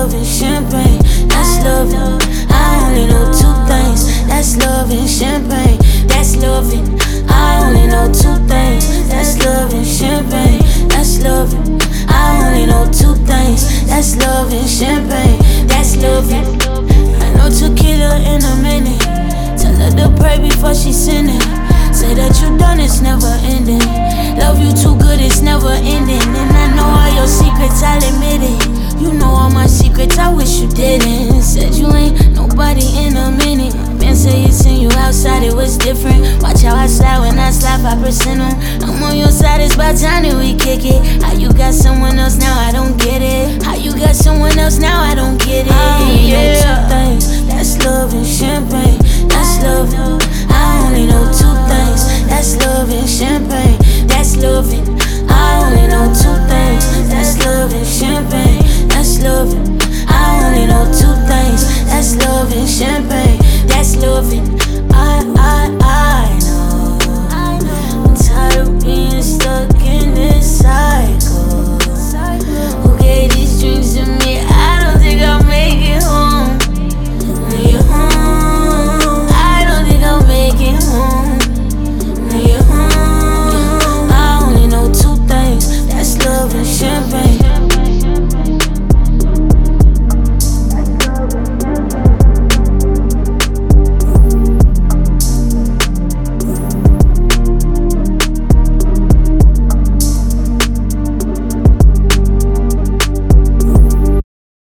love and champagne. That's loving. I only know two things. That's love and champagne. That's loving. I only know two things. That's love and champagne. That's loving. I only know two things. That's love and champagne. That's loving. I know tequila in a minute. Tell her to pray before she sin it. Say that you done, it's never ending. Love you too good, it's never ending. And I know all your secrets, I'll admit it. You know all my secrets, I wish you didn't. Said you ain't nobody in a minute. Man say you seen you outside, it was different. Watch how I slide when I slide 5% on. I'm on your side, it's about time that we kick it. How you got someone else now, I don't get it. How you